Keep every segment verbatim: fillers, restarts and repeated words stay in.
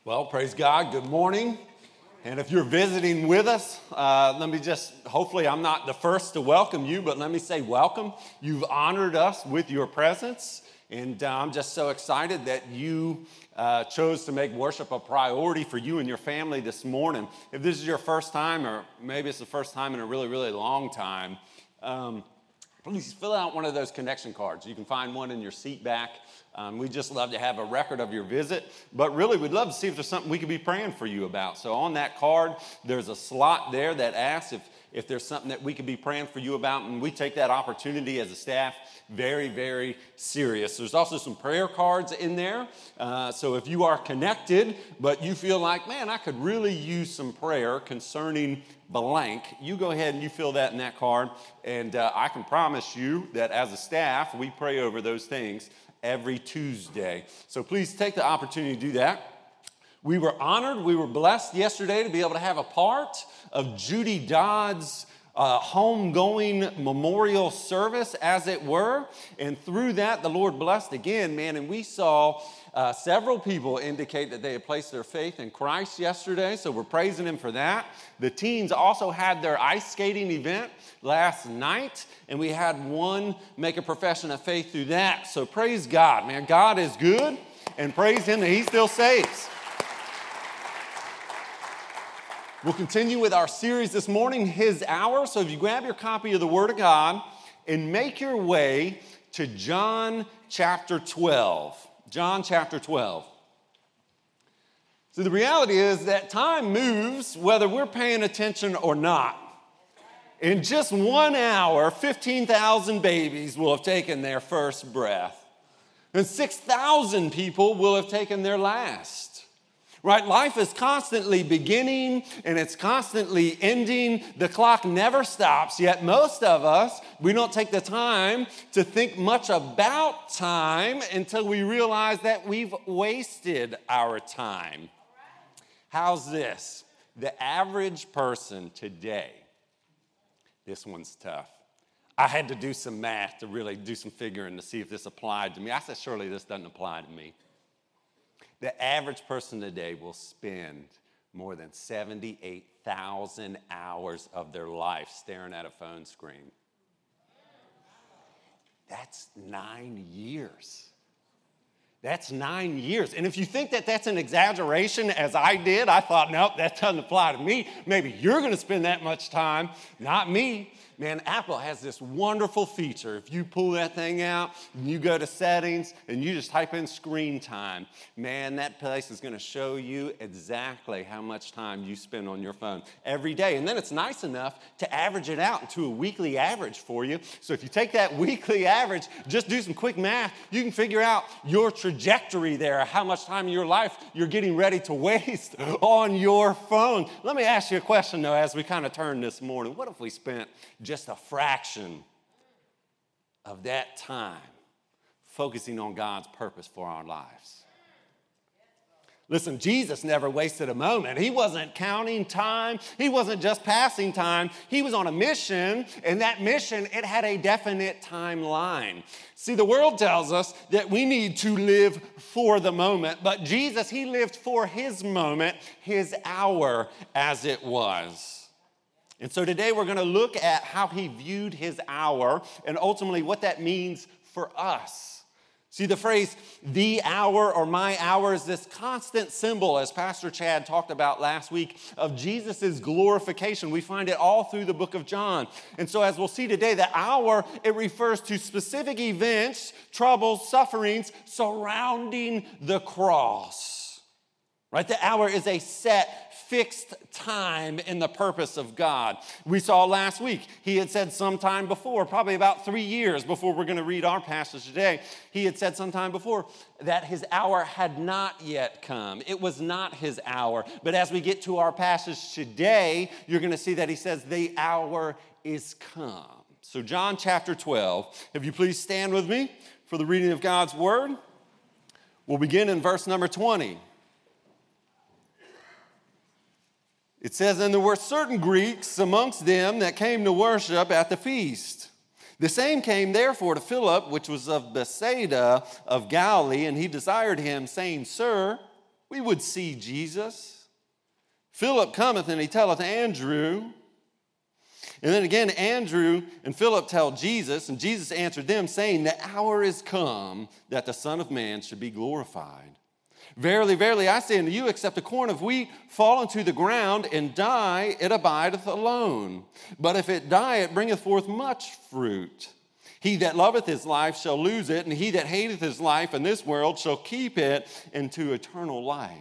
Well, praise God. Good morning. And if you're visiting with us, uh, let me just, hopefully I'm not the first to welcome you, but let me say welcome. You've honored us with your presence, and uh, I'm just so excited that you uh, chose to make worship a priority for you and your family this morning. If this is your first time, or maybe it's the first time in a really, really long time, um, please fill out one of those connection cards. You can find one in your seat back. Um, we'd just love to have a record of your visit, but really we'd love to see if there's something we could be praying for you about. So on that card, there's a slot there that asks if, if there's something that we could be praying for you about, and we take that opportunity as a staff very, very serious. There's also some prayer cards in there, uh, so if you are connected, but you feel like, man, I could really use some prayer concerning blank, you go ahead and you fill that in that card, and uh, I can promise you that as a staff, we pray over those things every Tuesday. So please take the opportunity to do that. We were honored, we were blessed yesterday to be able to have a part of Judy Dodd's uh, homegoing memorial service, as it were. And through that, the Lord blessed again, man. And we saw uh, several people indicate that they had placed their faith in Christ yesterday. So we're praising Him for that. The teens also had their ice skating event last night, and we had one make a profession of faith through that. So praise God, man. God is good, and praise Him that He still saves. We'll continue with our series this morning, His Hour. So if you grab your copy of the Word of God and make your way to John chapter twelve. John chapter twelve. So the reality is that time moves whether we're paying attention or not. In just one hour, fifteen thousand babies will have taken their first breath. And six thousand people will have taken their last. Right? Life is constantly beginning and it's constantly ending. The clock never stops, yet most of us, we don't take the time to think much about time until we realize that we've wasted our time. How's this? The average person today, this one's tough. I had to do some math to really do some figuring to see if this applied to me. I said, surely this doesn't apply to me. The average person today will spend more than seventy-eight thousand hours of their life staring at a phone screen. That's nine years. That's nine years. And if you think that that's an exaggeration, as I did, I thought, nope, that doesn't apply to me. Maybe you're going to spend that much time, not me. Man, Apple has this wonderful feature. If you pull that thing out and you go to settings and you just type in screen time, man, that place is going to show you exactly how much time you spend on your phone every day. And then it's nice enough to average it out into a weekly average for you. So if you take that weekly average, just do some quick math, you can figure out your trajectory there, how much time in your life you're getting ready to waste on your phone. Let me ask you a question, though, as we kind of turn this morning. What if we spent just a fraction of that time focusing on God's purpose for our lives? Listen, Jesus never wasted a moment. He wasn't counting time. He wasn't just passing time. He was on a mission, and that mission, it had a definite timeline. See, the world tells us that we need to live for the moment, but Jesus, He lived for His moment, His hour, as it was. And so today we're going to look at how He viewed His hour and ultimately what that means for us. See, the phrase, the hour or my hour, is this constant symbol, as Pastor Chad talked about last week, of Jesus' glorification. We find it all through the book of John. And so as we'll see today, the hour, it refers to specific events, troubles, sufferings surrounding the cross. Right? The hour is a set, fixed time in the purpose of God. We saw last week, He had said sometime before, probably about three years before we're going to read our passage today, He had said sometime before that His hour had not yet come. It was not His hour. But as we get to our passage today, you're going to see that He says the hour is come. So John chapter twelve, if you please stand with me for the reading of God's word. We'll begin in verse number twenty. It says, and there were certain Greeks amongst them that came to worship at the feast. The same came therefore to Philip, which was of Bethsaida of Galilee, and he desired him, saying, Sir, we would see Jesus. Philip cometh, and he telleth Andrew. And then again, Andrew and Philip tell Jesus, and Jesus answered them, saying, the hour is come that the Son of Man should be glorified. Verily, verily, I say unto you, except a corn of wheat fall into the ground and die, it abideth alone. But if it die, it bringeth forth much fruit. He that loveth his life shall lose it, and he that hateth his life in this world shall keep it into eternal life.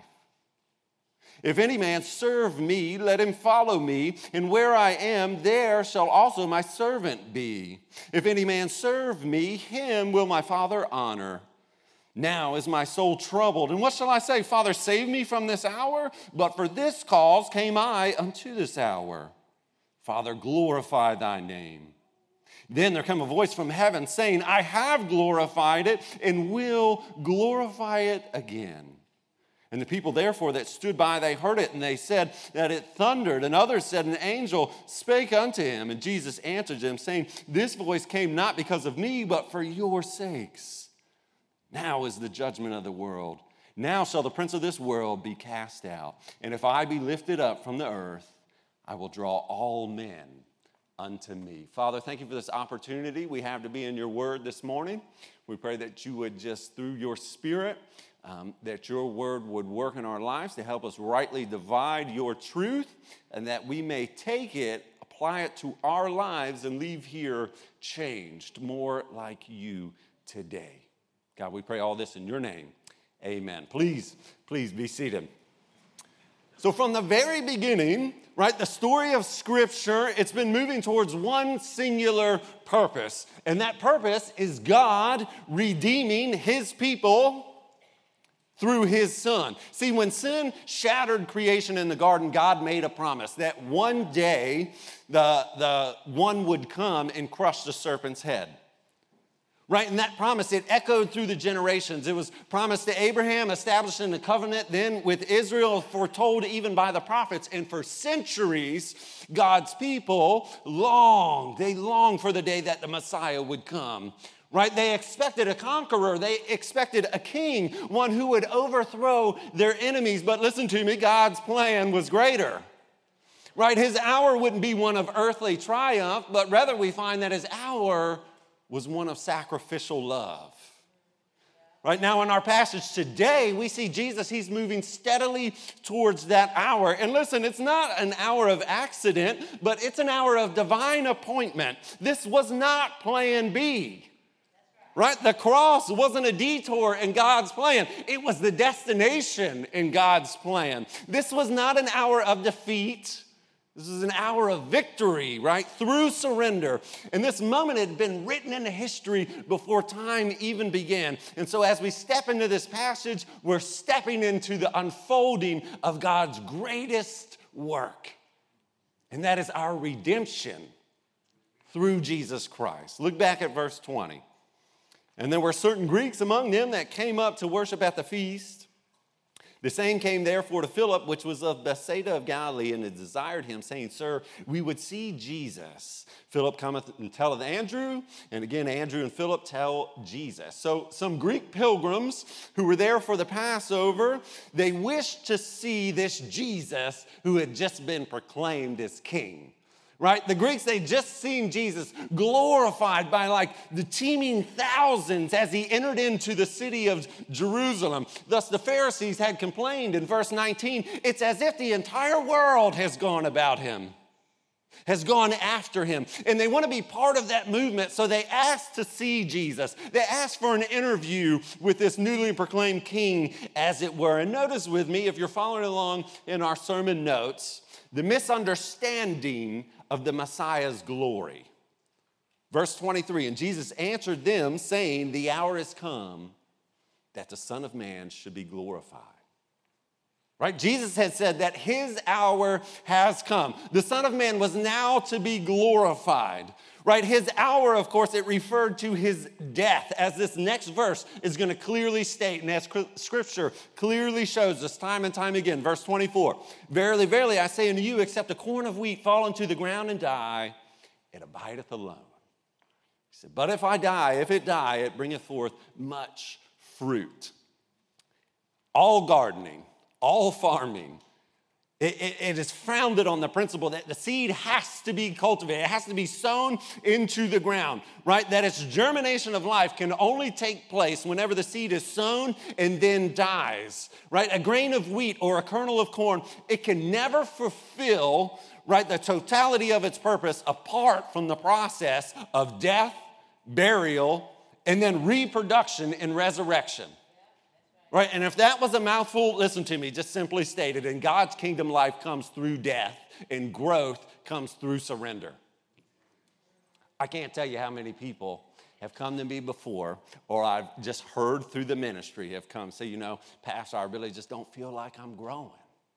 If any man serve me, let him follow me, and where I am, there shall also my servant be. If any man serve me, him will my Father honor. Now is my soul troubled, and what shall I say? Father, save me from this hour? But for this cause came I unto this hour. Father, glorify thy name. Then there came a voice from heaven saying, I have glorified it and will glorify it again. And the people therefore that stood by, they heard it, and they said that it thundered. And others said, an angel spake unto him. And Jesus answered them, saying, this voice came not because of me, but for your sakes. Now is the judgment of the world. Now shall the prince of this world be cast out. And if I be lifted up from the earth, I will draw all men unto me. Father, thank you for this opportunity we have to be in your word this morning. We pray that you would just, through your Spirit, um, that your word would work in our lives to help us rightly divide your truth, and that we may take it, apply it to our lives, and leave here changed, more like you today. God, we pray all this in your name. Amen. Please, please be seated. So from the very beginning, right, the story of Scripture, it's been moving towards one singular purpose. And that purpose is God redeeming his people through his Son. See, when sin shattered creation in the garden, God made a promise that one day the, the one would come and crush the serpent's head. Right, and that promise, it echoed through the generations. It was promised to Abraham, established in the covenant, then with Israel, foretold even by the prophets. And for centuries, God's people longed. They longed for the day that the Messiah would come. Right, they expected a conqueror. They expected a king, one who would overthrow their enemies. But listen to me, God's plan was greater. Right, his hour wouldn't be one of earthly triumph, but rather we find that his hour was one of sacrificial love. Right now in our passage today, we see Jesus, he's moving steadily towards that hour. And listen, it's not an hour of accident, but it's an hour of divine appointment. This was not plan B. Right? The cross wasn't a detour in God's plan. It was the destination in God's plan. This was not an hour of defeat. This is an hour of victory, right? Through surrender. And this moment had been written into history before time even began. And so as we step into this passage, we're stepping into the unfolding of God's greatest work. And that is our redemption through Jesus Christ. Look back at verse twenty. And there were certain Greeks among them that came up to worship at the feast. The same came therefore to Philip, which was of Bethsaida of Galilee, and had desired him, saying, Sir, we would see Jesus. Philip cometh and telleth Andrew, and again Andrew and Philip tell Jesus. So some Greek pilgrims who were there for the Passover, they wished to see this Jesus who had just been proclaimed as king. Right? The Greeks, they'd just seen Jesus glorified by like the teeming thousands as he entered into the city of Jerusalem. Thus the Pharisees had complained in verse nineteen, it's as if the entire world has gone about him, has gone after him. And they want to be part of that movement, so they asked to see Jesus. They asked for an interview with this newly proclaimed king, as it were. And notice with me, if you're following along in our sermon notes, the misunderstanding of the Messiah's glory. Verse twenty-three, and Jesus answered them, saying, the hour is come that the Son of Man should be glorified. Right? Jesus had said that his hour has come. The Son of Man was now to be glorified. Right? His hour, of course, it referred to his death, as this next verse is going to clearly state, and as Scripture clearly shows us time and time again. Verse twenty-four, verily, verily, I say unto you, except a corn of wheat fall into the ground and die, it abideth alone. He said, but if I die, if it die, it bringeth forth much fruit. All gardening, all farming, It, it, it is founded on the principle that the seed has to be cultivated. It has to be sown into the ground, right? That its germination of life can only take place whenever the seed is sown and then dies, right? A grain of wheat or a kernel of corn, it can never fulfill, right, the totality of its purpose apart from the process of death, burial, and then reproduction and resurrection. Right, and if that was a mouthful, listen to me, just simply stated, in God's kingdom, life comes through death and growth comes through surrender. I can't tell you how many people have come to me before, or I've just heard through the ministry have come say, you know, Pastor, I really just don't feel like I'm growing.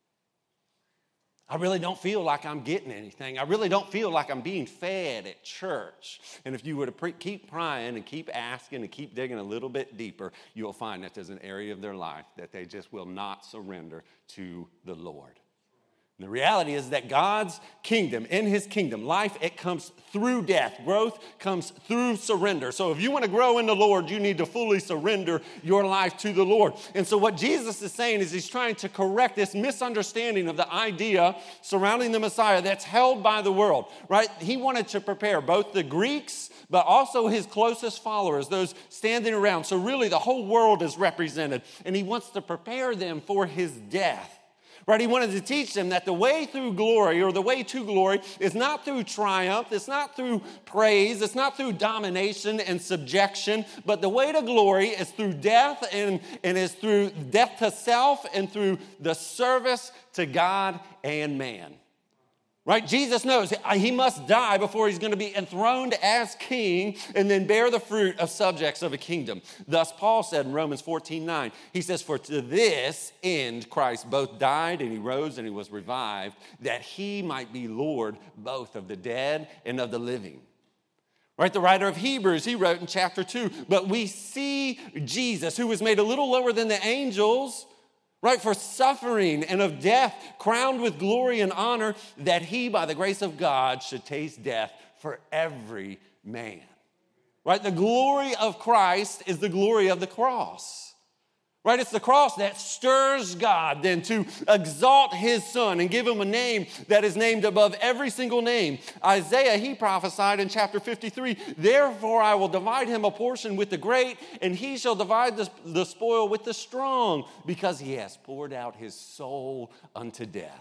I really don't feel like I'm getting anything. I really don't feel like I'm being fed at church. And if you were to pre- keep prying and keep asking and keep digging a little bit deeper, you'll find that there's an area of their life that they just will not surrender to the Lord. And the reality is that God's kingdom, in his kingdom, life, it comes through death. Growth comes through surrender. So if you want to grow in the Lord, you need to fully surrender your life to the Lord. And so what Jesus is saying is he's trying to correct this misunderstanding of the idea surrounding the Messiah that's held by the world, right? He wanted to prepare both the Greeks, but also his closest followers, those standing around. So really the whole world is represented. And he wants to prepare them for his death. Right, he wanted to teach them that the way through glory or the way to glory is not through triumph, it's not through praise, it's not through domination and subjection, but the way to glory is through death and, and is through death to self and through the service to God and man. Right? Jesus knows he must die before he's going to be enthroned as king and then bear the fruit of subjects of a kingdom. Thus, Paul said in Romans fourteen nine, he says, for to this end Christ both died and he rose and he was revived, that he might be Lord both of the dead and of the living. Right, the writer of Hebrews, he wrote in chapter two, but we see Jesus, who was made a little lower than the angels, right, for suffering and of death, crowned with glory and honor, that he, by the grace of God, should taste death for every man. Right, the glory of Christ is the glory of the cross. Right, it's the cross that stirs God then to exalt his son and give him a name that is named above every single name. Isaiah, he prophesied in chapter fifty-three, therefore I will divide him a portion with the great, and he shall divide the, the spoil with the strong, because he has poured out his soul unto death.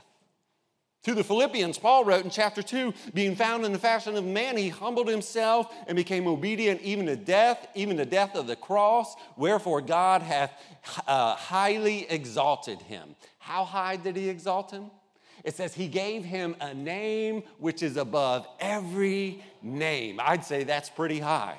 To the Philippians, Paul wrote in chapter two, being found in the fashion of man, he humbled himself and became obedient even to death, even the death of the cross. Wherefore God hath uh, highly exalted him. How high did he exalt him? It says he gave him a name which is above every name. I'd say that's pretty high.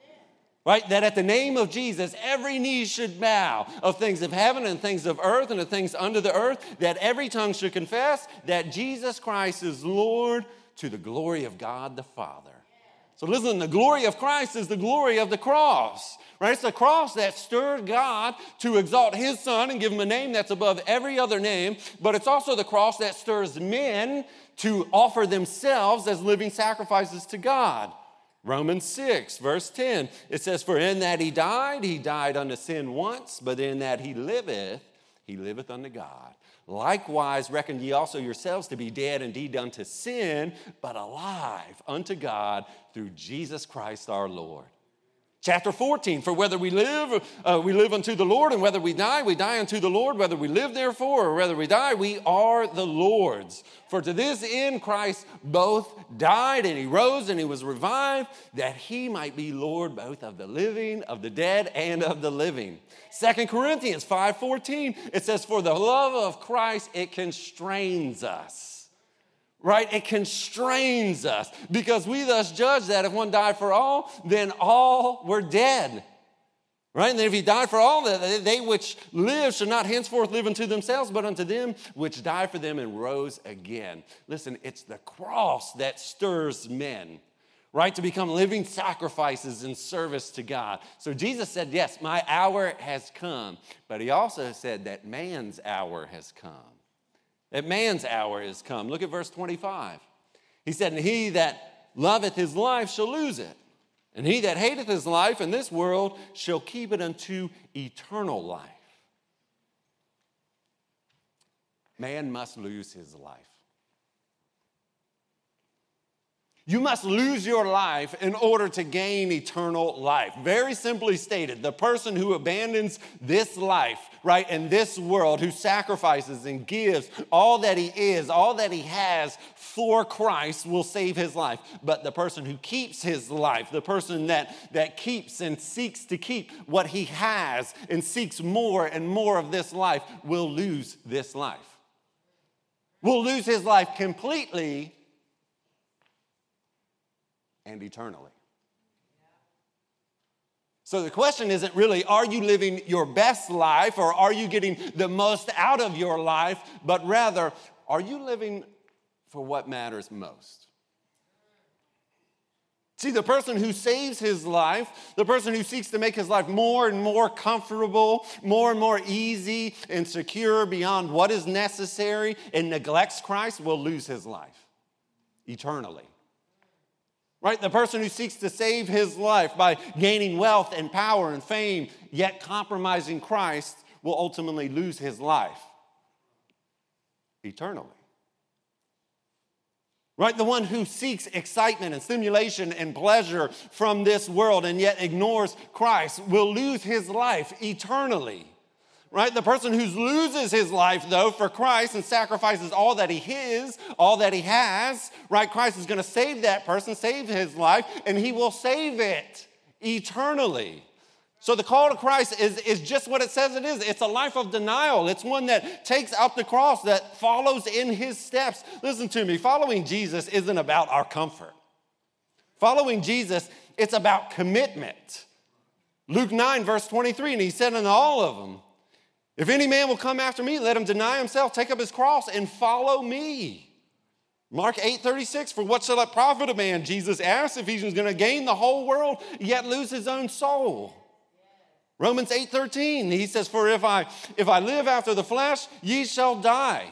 Right? That at the name of Jesus, every knee should bow, of things of heaven and things of earth and of things under the earth, that every tongue should confess that Jesus Christ is Lord, to the glory of God the Father. So listen, the glory of Christ is the glory of the cross. Right? It's the cross that stirred God to exalt his son and give him a name that's above every other name, but it's also the cross that stirs men to offer themselves as living sacrifices to God. Romans six, verse ten, it says, for in that he died, he died unto sin once, but in that he liveth, he liveth unto God. Likewise, reckon ye also yourselves to be dead indeed unto sin, but alive unto God through Jesus Christ our Lord. Chapter fourteen, for whether we live, uh, we live unto the Lord, and whether we die, we die unto the Lord. Whether we live, therefore, or whether we die, we are the Lord's. For to this end Christ both died, and he rose, and he was revived, that he might be Lord both of the living, of the dead, and of the living. Second Corinthians five fourteen, it says, for the love of Christ, it constrains us. Right? It constrains us, because we thus judge that if one died for all, then all were dead. Right? And then if he died for all, they which live should not henceforth live unto themselves, but unto them which died for them and rose again. Listen, it's the cross that stirs men, right, to become living sacrifices in service to God. So Jesus said, yes, my hour has come, but he also said that man's hour has come. That man's hour is come. Look at verse twenty-five. He said, and he that loveth his life shall lose it. And he that hateth his life in this world shall keep it unto eternal life. man must lose his life. You must lose your life in order to gain eternal life. Very simply stated, the person who abandons this life, right, in this world, who sacrifices and gives all that he is, all that he has for Christ will save his life. But the person who keeps his life, the person that, that keeps and seeks to keep what he has and seeks more and more of this life will lose this life. Will lose his life completely and eternally. So the question isn't really, are you living your best life or are you getting the most out of your life, but rather, are you living for what matters most? See, the person who saves his life, the person who seeks to make his life more and more comfortable, more and more easy and secure beyond what is necessary and neglects Christ will lose his life eternally. Right? The person who seeks to save his life by gaining wealth and power and fame, yet compromising Christ, will ultimately lose his life eternally. Right? The one who seeks excitement and stimulation and pleasure from this world and yet ignores Christ will lose his life eternally. Right? The person who loses his life, though, for Christ and sacrifices all that he is, all that he has, right? Christ is going to save that person, save his life, and he will save it eternally. So the call to Christ is, is just what it says it is. It's a life of denial. It's one that takes up the cross, that follows in his steps. Listen to me. Following Jesus isn't about our comfort. Following Jesus, it's about commitment. Luke nine, verse twenty-three, and he said unto all of them, if any man will come after me, let him deny himself, take up his cross, and follow me. Mark eight thirty-six, for what shall it profit a man, Jesus asked, if he's going to gain the whole world, yet lose his own soul? Romans eight thirteen, he says, for if I, if I live after the flesh, ye shall die.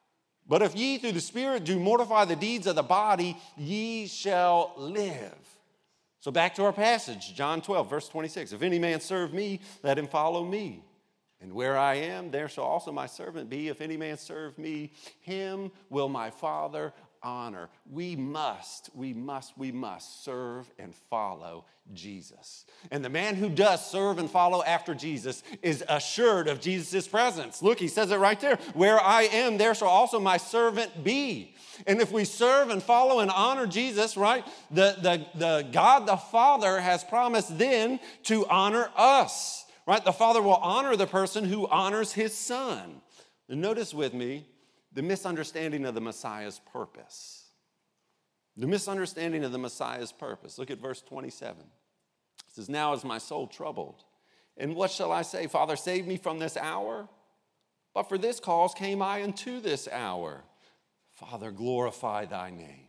But if ye through the Spirit do mortify the deeds of the body, ye shall live. So back to our passage, John twelve, verse twenty-six. If any man serve me, let him follow me. And where I am, there shall also my servant be. If any man serve me, him will my Father honor. We must, we must, we must serve and follow Jesus. And the man who does serve and follow after Jesus is assured of Jesus' presence. Look, he says it right there. Where I am, there shall also my servant be. And if we serve and follow and honor Jesus, right, the, the, the God the Father has promised then to honor us. Right? The Father will honor the person who honors his Son. And notice with me the misunderstanding of the Messiah's purpose. The misunderstanding of the Messiah's purpose. Look at verse twenty-seven. It says, now is my soul troubled. And what shall I say? Father, save me from this hour. But for this cause came I unto this hour. Father, glorify thy name.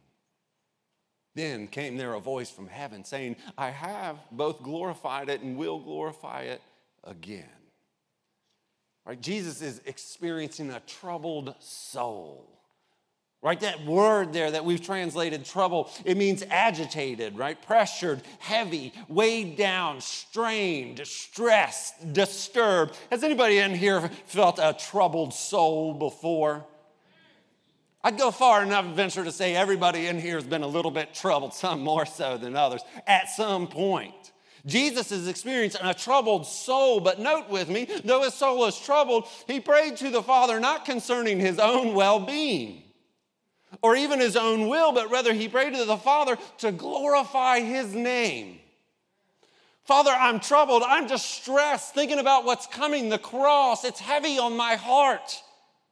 Then came there a voice from heaven saying, I have both glorified it and will glorify it again. Right? Jesus is experiencing a troubled soul. Right? That word there that we've translated trouble, it means agitated, right? Pressured, heavy, weighed down, strained, stressed, disturbed. Has anybody in here felt a troubled soul before? I'd go far enough and venture to say everybody in here has been a little bit troubled, some more so than others, at some point. Jesus is experiencing a troubled soul, but note with me, though his soul is troubled, he prayed to the Father not concerning his own well-being or even his own will, but rather he prayed to the Father to glorify his name. Father, I'm troubled. I'm distressed thinking about what's coming, the cross. It's heavy on my heart.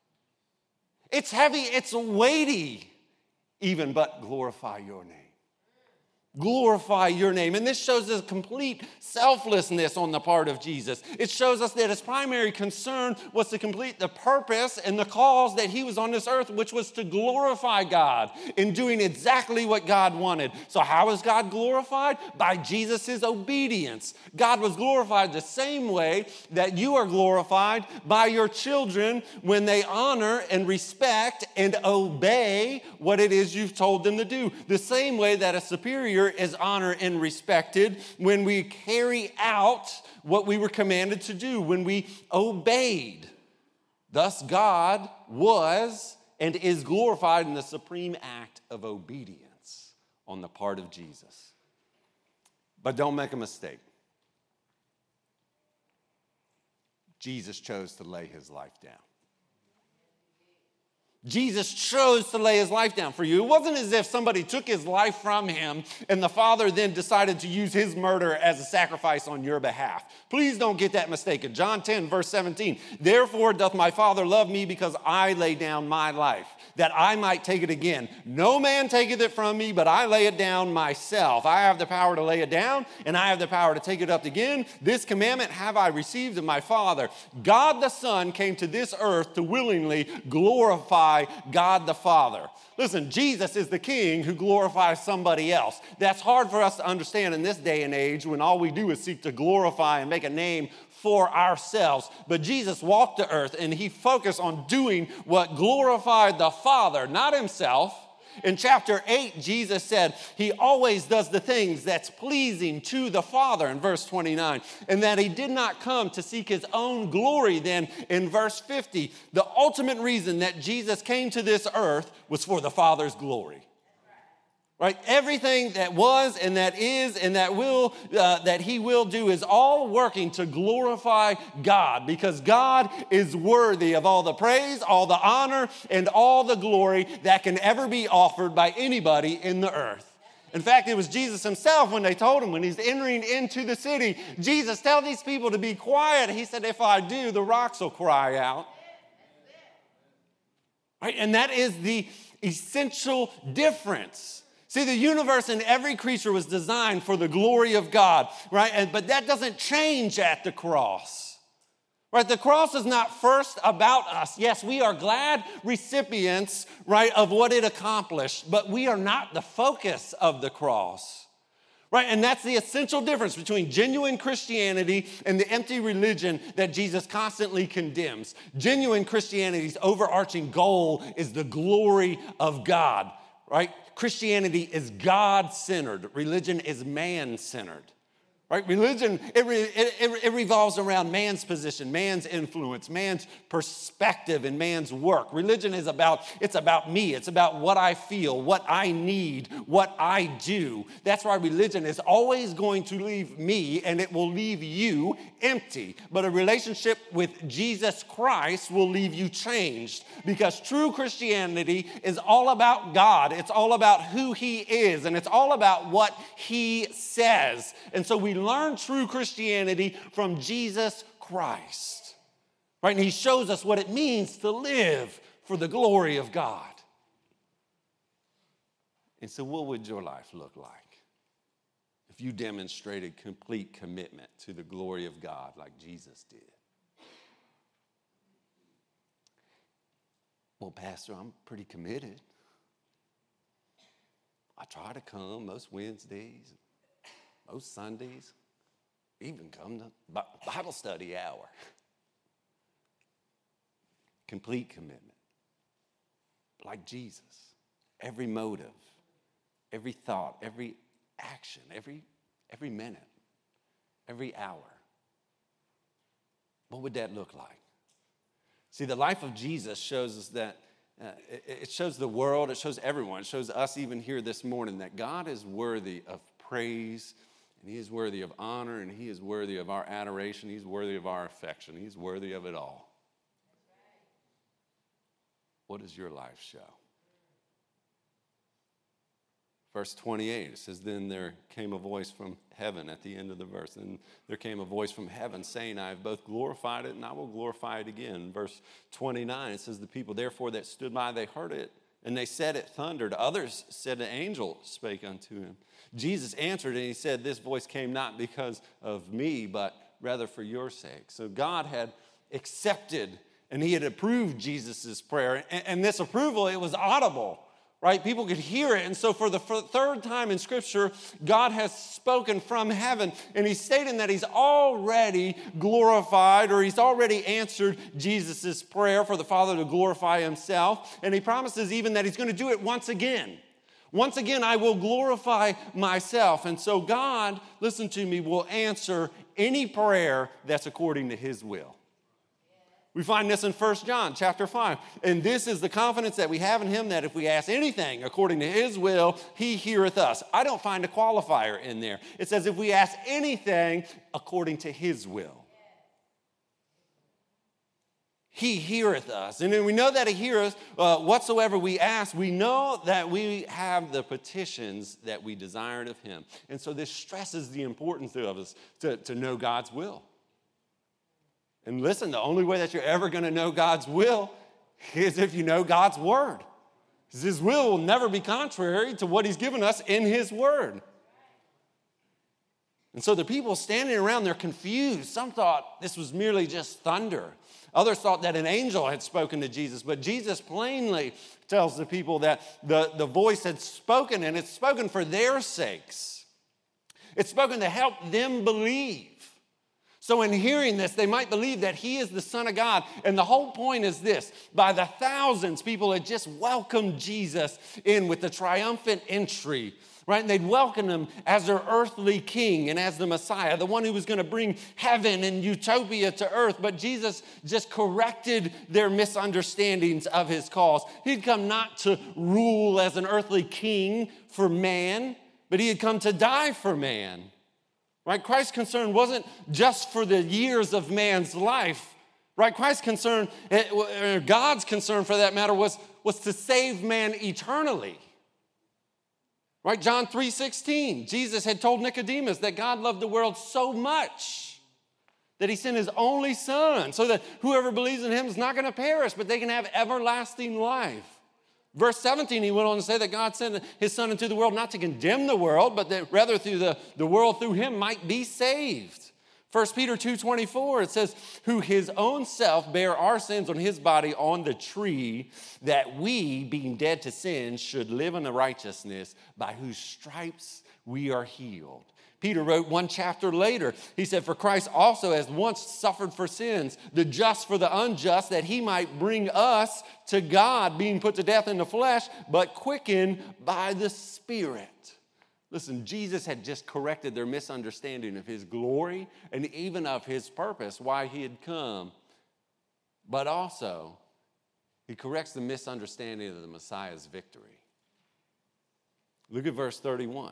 It's heavy, it's weighty, even, but glorify your name. Glorify your name. And this shows a complete selflessness on the part of Jesus. It shows us that his primary concern was to complete the purpose and the cause that he was on this earth, which was to glorify God in doing exactly what God wanted. So how is God glorified? By Jesus' obedience. God was glorified the same way that you are glorified by your children when they honor and respect and obey what it is you've told them to do. The same way that a superior is honored and respected when we carry out what we were commanded to do, when we obeyed. Thus, God was and is glorified in the supreme act of obedience on the part of Jesus. But don't make a mistake. Jesus chose to lay his life down. Jesus chose to lay his life down for you. It wasn't as if somebody took his life from him and the Father then decided to use his murder as a sacrifice on your behalf. Please don't get that mistaken. John ten, verse seventeen, therefore doth my Father love me because I lay down my life, that I might take it again. No man taketh it from me, but I lay it down myself. I have the power to lay it down, and I have the power to take it up again. This commandment have I received of my Father. God the Son came to this earth to willingly glorify God the Father. Listen, Jesus is the King who glorifies somebody else. That's hard for us to understand in this day and age when all we do is seek to glorify and make a name for ourselves. But Jesus walked the earth and he focused on doing what glorified the Father, not himself. In chapter eight, Jesus said he always does the things that's pleasing to the Father in verse twenty-nine, and that he did not come to seek his own glory. Then in verse fifty, the ultimate reason that Jesus came to this earth was for the Father's glory. Right? Everything that was and that is and that will, uh, that he will do is all working to glorify God, because God is worthy of all the praise, all the honor, and all the glory that can ever be offered by anybody in the earth. In fact, it was Jesus himself when they told him, when he's entering into the city, Jesus, tell these people to be quiet. He said, if I do, the rocks will cry out. Right? And that is the essential difference. See, the universe and every creature was designed for the glory of God, right? And, but that doesn't change at the cross, right? The cross is not first about us. Yes, we are glad recipients, right, of what it accomplished, but we are not the focus of the cross, right? And that's the essential difference between genuine Christianity and the empty religion that Jesus constantly condemns. Genuine Christianity's overarching goal is the glory of God, right? Christianity is God-centered. Religion is man-centered. Right? Religion, it, it, it, it revolves around man's position, man's influence, man's perspective, and man's work. Religion is about, it's about me. It's about what I feel, what I need, what I do. That's why religion is always going to leave me, and it will leave you empty. But a relationship with Jesus Christ will leave you changed, because true Christianity is all about God. It's all about who he is, and it's all about what he says. And so we learn true Christianity from Jesus Christ, right? And he shows us what it means to live for the glory of God. And so what would your life look like if you demonstrated complete commitment to the glory of God like Jesus did? Well, Pastor, I'm pretty committed. I try to come most Wednesdays, most Sundays, even come to Bible study hour. Complete commitment. Like Jesus. Every motive, every thought, every action, every, every minute, every hour. What would that look like? See, the life of Jesus shows us that, uh, it, it shows the world, it shows everyone, it shows us even here this morning that God is worthy of praise, and he is worthy of honor, and he is worthy of our adoration. He's worthy of our affection. He's worthy of it all. What does your life show? Verse twenty-eight, it says, then there came a voice from heaven at the end of the verse. And there came a voice from heaven saying, I have both glorified it and I will glorify it again. Verse twenty-nine, it says, the people therefore that stood by, they heard it, and they said it thundered. Others said, an angel spake unto him. Jesus answered and he said, this voice came not because of me, but rather for your sake. So God had accepted and he had approved Jesus' prayer. And, and this approval, it was audible, right? People could hear it. And so for the for third time in Scripture, God has spoken from heaven. And he's stating that he's already glorified, or he's already answered Jesus' prayer for the Father to glorify himself. And he promises even that he's going to do it once again. Once again, I will glorify myself. And so God, listen to me, will answer any prayer that's according to his will. We find this in First John chapter five. And this is the confidence that we have in him, that if we ask anything according to his will, he heareth us. I don't find a qualifier in there. It says if we ask anything according to his will. He heareth us. And then we know that he heareth uh, whatsoever we ask. We know that we have the petitions that we desired of him. And so this stresses the importance of us to, to know God's will. And listen, the only way that you're ever going to know God's will is if you know God's word. Because his will will never be contrary to what he's given us in his word. And so the people standing around, they're confused. Some thought this was merely just thunder. Others thought that an angel had spoken to Jesus. But Jesus plainly tells the people that the, the voice had spoken, and it's spoken for their sakes. It's spoken to help them believe. So in hearing this, they might believe that he is the Son of God. And the whole point is this. By the thousands, people had just welcomed Jesus in with the triumphant entry. Right? And they'd welcome him as their earthly king and as the Messiah, the one who was going to bring heaven and utopia to earth. But Jesus just corrected their misunderstandings of his cause. He'd come not to rule as an earthly king for man, but he had come to die for man. Right? Christ's concern wasn't just for the years of man's life. Right? Christ's concern, or God's concern for that matter, was, was to save man eternally. Right, John three sixteen, Jesus had told Nicodemus that God loved the world so much that he sent his only son so that whoever believes in him is not going to perish, but they can have everlasting life. Verse seventeen, he went on to say that God sent his son into the world not to condemn the world, but that rather through the, the world through him might be saved. First Peter two twenty-four, it says, who his own self bare our sins on his body on the tree, that we, being dead to sin, should live in the righteousness by whose stripes we are healed. Peter wrote one chapter later, he said, for Christ also has once suffered for sins, the just for the unjust, that he might bring us to God, being put to death in the flesh, but quickened by the Spirit. Listen, Jesus had just corrected their misunderstanding of his glory and even of his purpose, why he had come. But also, he corrects the misunderstanding of the Messiah's victory. Look at verse thirty-one. It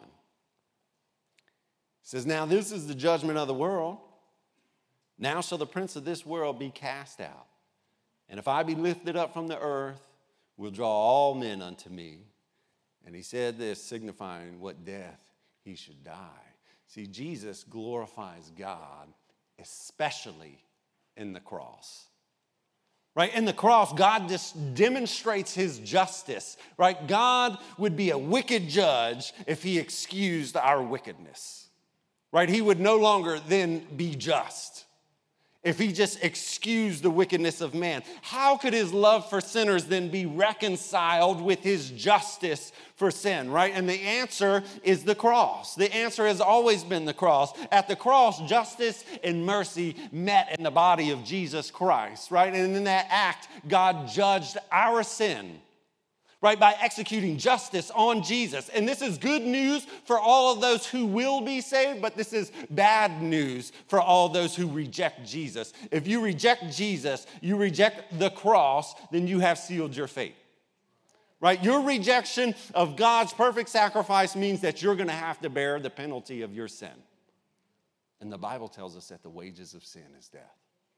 says, now this is the judgment of the world. Now shall the prince of this world be cast out. And if I be lifted up from the earth, will draw all men unto me. And he said this, signifying what death he should die. See, Jesus glorifies God, especially in the cross. Right? In the cross, God just demonstrates his justice. Right? God would be a wicked judge if he excused our wickedness. Right? He would no longer then be just if he just excused the wickedness of man. How could his love for sinners then be reconciled with his justice for sin, right? And the answer is the cross. The answer has always been the cross. At the cross, justice and mercy met in the body of Jesus Christ, right? And in that act, God judged our sin, right, by executing justice on Jesus. And this is good news for all of those who will be saved, but this is bad news for all those who reject Jesus. If you reject Jesus, you reject the cross, then you have sealed your fate. Right? Your rejection of God's perfect sacrifice means that you're going to have to bear the penalty of your sin. And the Bible tells us that the wages of sin is death.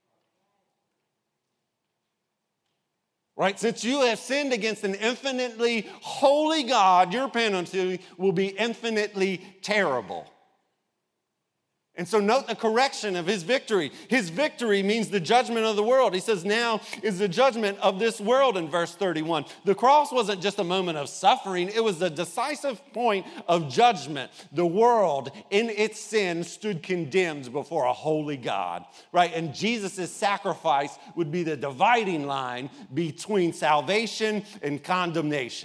Right? Since you have sinned against an infinitely holy God, your penalty will be infinitely terrible. And so note the correction of his victory. His victory means the judgment of the world. He says now is the judgment of this world in verse thirty-one. The cross wasn't just a moment of suffering. It was a decisive point of judgment. The world in its sin stood condemned before a holy God, right? And Jesus' sacrifice would be the dividing line between salvation and condemnation.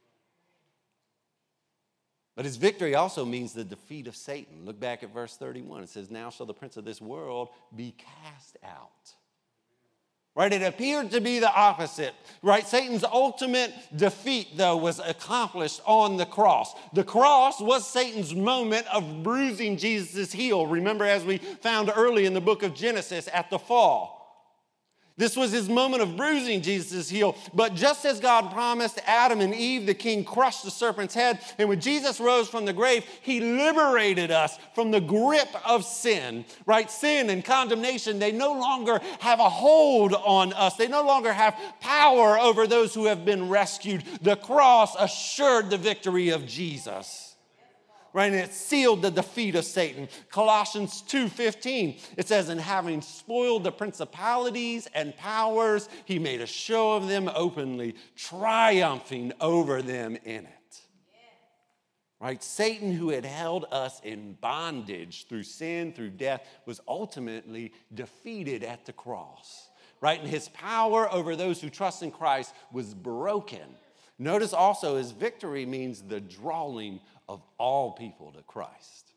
But his victory also means the defeat of Satan. Look back at verse thirty-one. It says, now shall the prince of this world be cast out. Right? It appeared to be the opposite. Right? Satan's ultimate defeat, though, was accomplished on the cross. The cross was Satan's moment of bruising Jesus' heel. Remember, as we found early in the book of Genesis at the fall. This was his moment of bruising Jesus' heel. But just as God promised Adam and Eve, the king crushed the serpent's head. And when Jesus rose from the grave, he liberated us from the grip of sin, right? Sin and condemnation, they no longer have a hold on us. They no longer have power over those who have been rescued. The cross assured the victory of Jesus. Right, and it sealed the defeat of Satan. Colossians two fifteen, it says, and having spoiled the principalities and powers, he made a show of them openly, triumphing over them in it. Right, Satan, who had held us in bondage through sin, through death, was ultimately defeated at the cross. Right, and his power over those who trust in Christ was broken. Notice also his victory means the drawing of all people to Christ.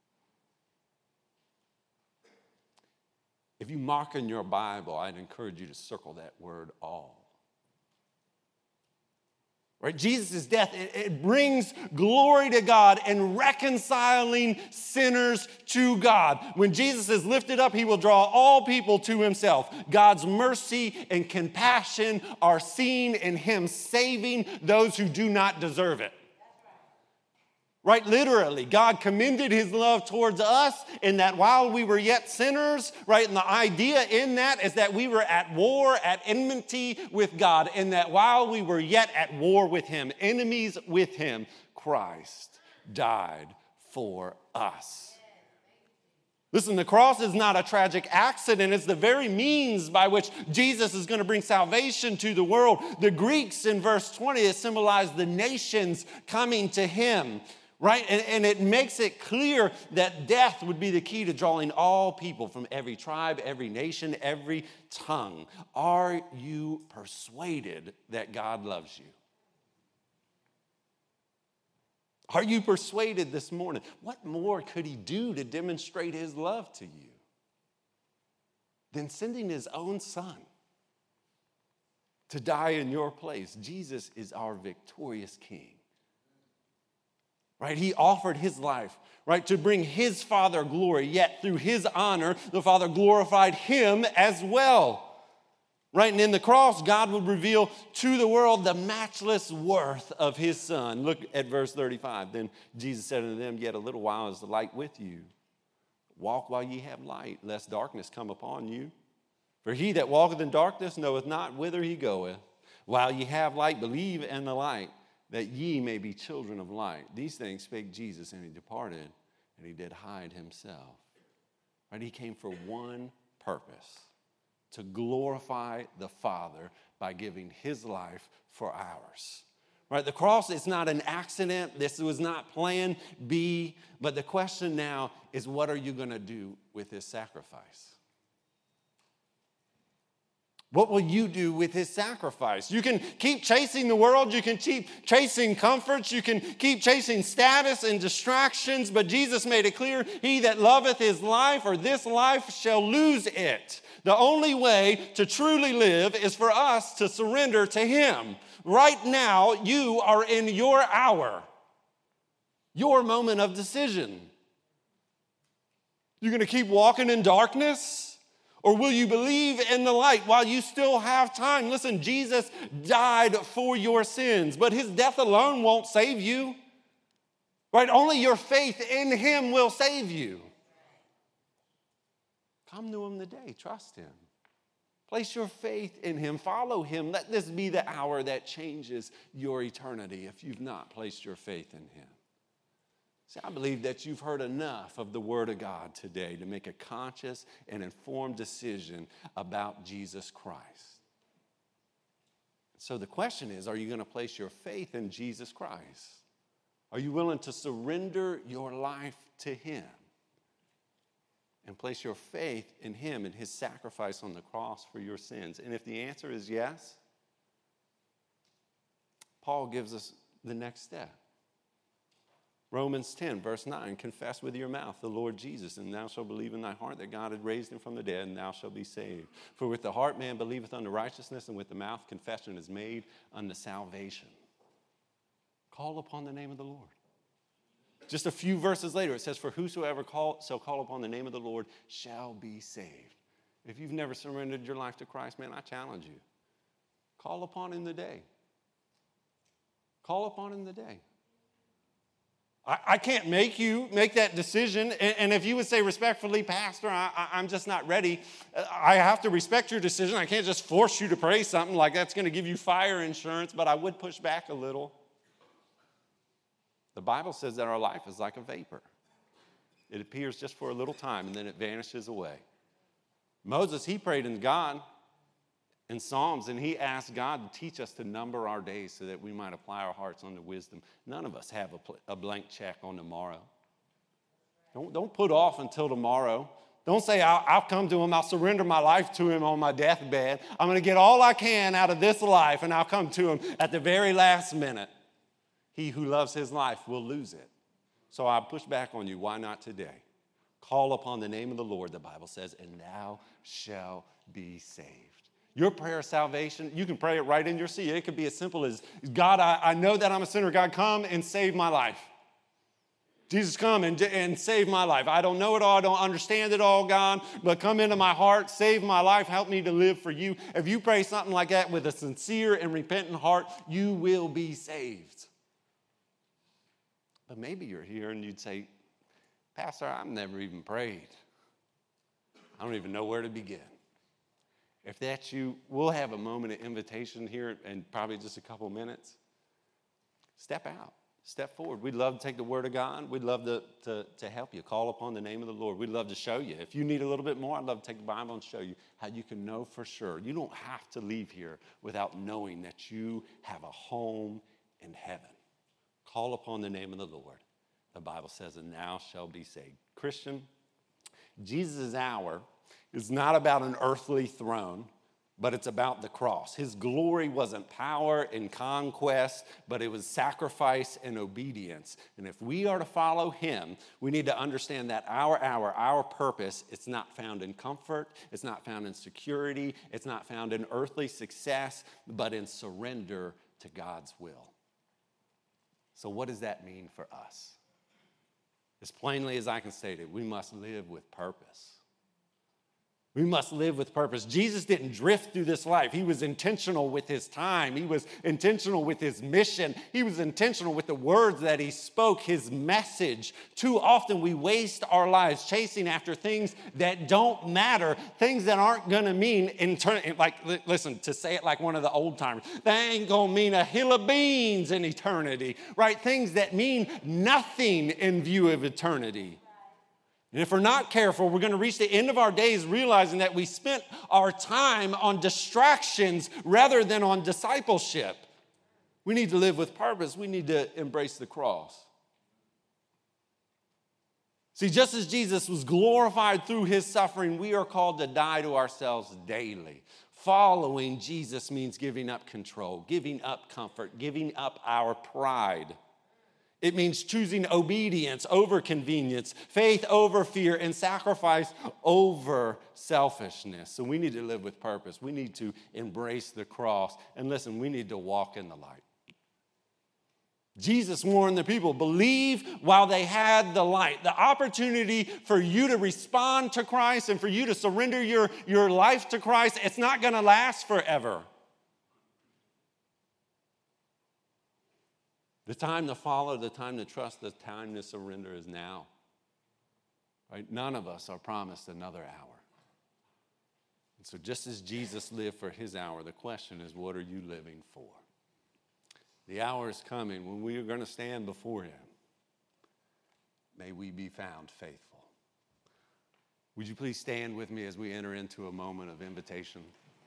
If you mark in your Bible, I'd encourage you to circle that word all. Right? Jesus' death, it, it brings glory to God and reconciling sinners to God. When Jesus is lifted up, he will draw all people to himself. God's mercy and compassion are seen in him saving those who do not deserve it. Right, literally, God commended his love towards us in that while we were yet sinners, right, and the idea in that is that we were at war, at enmity with God, and that while we were yet at war with him, enemies with him, Christ died for us. Listen, the cross is not a tragic accident. It's the very means by which Jesus is going to bring salvation to the world. The Greeks in verse twenty, it symbolized the nations coming to him. Right? And, and it makes it clear that death would be the key to drawing all people from every tribe, every nation, every tongue. Are you persuaded that God loves you? Are you persuaded this morning? What more could he do to demonstrate his love to you than sending his own son to die in your place? Jesus is our victorious King. Right, he offered his life, right, to bring his Father glory, yet through his honor, the Father glorified him as well. Right, and in the cross, God would reveal to the world the matchless worth of his Son. Look at verse thirty-five. Then Jesus said unto them, yet a little while is the light with you. Walk while ye have light, lest darkness come upon you. For he that walketh in darkness knoweth not whither he goeth. While ye have light, believe in the light, that ye may be children of light. These things spake Jesus, and he departed, and he did hide himself. Right? He came for one purpose, to glorify the Father by giving his life for ours. Right? The cross is not an accident. This was not plan B. But the question now is, what are you going to do with his sacrifice? What will you do with his sacrifice? You can keep chasing the world. You can keep chasing comforts. You can keep chasing status and distractions. But Jesus made it clear, he that loveth his life or this life shall lose it. The only way to truly live is for us to surrender to him. Right now, you are in your hour, your moment of decision. You're going to keep walking in darkness? Or will you believe in the light while you still have time? Listen, Jesus died for your sins, but his death alone won't save you. Right? Only your faith in him will save you. Come to him today. Trust him. Place your faith in him. Follow him. Let this be the hour that changes your eternity if you've not placed your faith in him. See, I believe that you've heard enough of the Word of God today to make a conscious and informed decision about Jesus Christ. So the question is, are you going to place your faith in Jesus Christ? Are you willing to surrender your life to him and place your faith in him and his sacrifice on the cross for your sins? And if the answer is yes, Paul gives us the next step. Romans ten, verse nine, confess with your mouth the Lord Jesus, and thou shalt believe in thy heart that God had raised him from the dead, and thou shalt be saved. For with the heart man believeth unto righteousness, and with the mouth confession is made unto salvation. Call upon the name of the Lord. Just a few verses later, it says, for whosoever call, shall call upon the name of the Lord shall be saved. If you've never surrendered your life to Christ, man, I challenge you. Call upon him today. Call upon him today. I, I can't make you make that decision. And, and if you would say respectfully, Pastor, I, I, I'm just not ready, I have to respect your decision. I can't just force you to pray something like that's going to give you fire insurance, but I would push back a little. The Bible says that our life is like a vapor. It appears just for a little time, and then it vanishes away. Moses, he prayed in God in Psalms, and he asked God to teach us to number our days so that we might apply our hearts unto wisdom. None of us have a, pl- a blank check on tomorrow. Don't, don't put off until tomorrow. Don't say, I'll, I'll come to him, I'll surrender my life to him on my deathbed. I'm going to get all I can out of this life, and I'll come to him at the very last minute. He who loves his life will lose it. So I push back on you. Why not today? Call upon the name of the Lord, the Bible says, and thou shalt be saved. Your prayer of salvation, you can pray it right in your seat. It could be as simple as, God, I, I know that I'm a sinner. God, come and save my life. Jesus, come and, and save my life. I don't know it all. I don't understand it all, God, but come into my heart, save my life, help me to live for you. If you pray something like that with a sincere and repentant heart, you will be saved. But maybe you're here and you'd say, Pastor, I've never even prayed. I don't even know where to begin. If that's you, we'll have a moment of invitation here in probably just a couple minutes. Step out. Step forward. We'd love to take the word of God. We'd love to, to, to help you. Call upon the name of the Lord. We'd love to show you. If you need a little bit more, I'd love to take the Bible and show you how you can know for sure. You don't have to leave here without knowing that you have a home in heaven. Call upon the name of the Lord. The Bible says, and thou shalt be saved. Christian, Jesus' hour is not about an earthly throne, but it's about the cross. His glory wasn't power and conquest, but it was sacrifice and obedience. And if we are to follow him, we need to understand that our hour, our purpose, it's not found in comfort, it's not found in security, it's not found in earthly success, but in surrender to God's will. So what does that mean for us? As plainly as I can state it, we must live with purpose. We must live with purpose. Jesus didn't drift through this life. He was intentional with his time. He was intentional with his mission. He was intentional with the words that he spoke, his message. Too often we waste our lives chasing after things that don't matter, things that aren't going to mean, in turn, like, listen, to say it like one of the old timers, that ain't going to mean a hill of beans in eternity, right? Things that mean nothing in view of eternity. And if we're not careful, we're going to reach the end of our days realizing that we spent our time on distractions rather than on discipleship. We need to live with purpose. We need to embrace the cross. See, just as Jesus was glorified through his suffering, we are called to die to ourselves daily. Following Jesus means giving up control, giving up comfort, giving up our pride. It means choosing obedience over convenience, faith over fear, and sacrifice over selfishness. So we need to live with purpose. We need to embrace the cross. And listen, we need to walk in the light. Jesus warned the people, believe while they had the light. The opportunity for you to respond to Christ and for you to surrender your, your life to Christ, it's not going to last forever. The time to follow, the time to trust, the time to surrender is now. Right? None of us are promised another hour. And so just as Jesus lived for his hour, the question is, what are you living for? The hour is coming when we are going to stand before him. May we be found faithful. Would you please stand with me as we enter into a moment of invitation?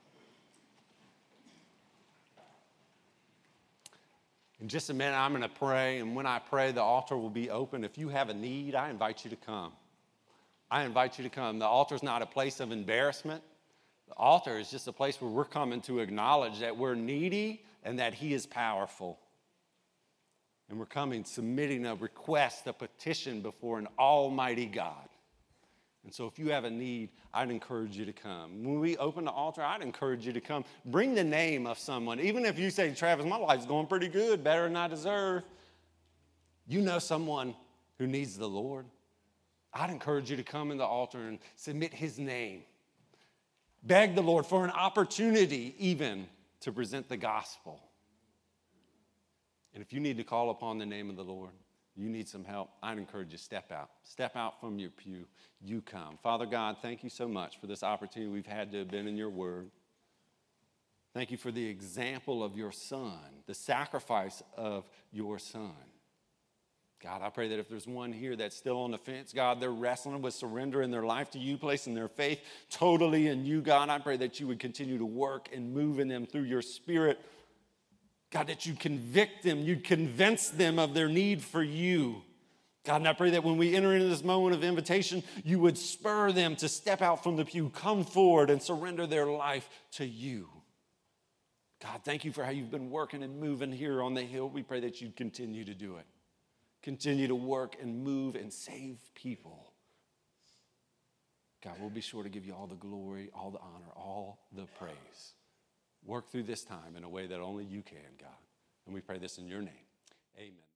In just a minute, I'm going to pray, and when I pray, the altar will be open. If you have a need, I invite you to come. I invite you to come. The altar is not a place of embarrassment. The altar is just a place where we're coming to acknowledge that we're needy and that he is powerful. And we're coming, submitting a request, a petition before an almighty God. And so if you have a need, I'd encourage you to come. When we open the altar, I'd encourage you to come. Bring the name of someone. Even if you say, Travis, my life's going pretty good, better than I deserve. You know someone who needs the Lord. I'd encourage you to come in the altar and submit his name. Beg the Lord for an opportunity even to present the gospel. And if you need to call upon the name of the Lord, you need some help, I'd encourage you to step out. Step out from your pew. You come. Father God, thank you so much for this opportunity we've had to have been in your word. Thank you for the example of your son, the sacrifice of your son. God, I pray that if there's one here that's still on the fence, God, they're wrestling with surrendering their life to you, placing their faith totally in you, God. I pray that you would continue to work and move in them through your Spirit. God, that you convict them, you convince them of their need for you. God, and I pray that when we enter into this moment of invitation, you would spur them to step out from the pew, come forward and surrender their life to you. God, thank you for how you've been working and moving here on the hill. We pray that you'd continue to do it. Continue to work and move and save people. God, we'll be sure to give you all the glory, all the honor, all the praise. Work through this time in a way that only you can, God. And we pray this in your name. Amen.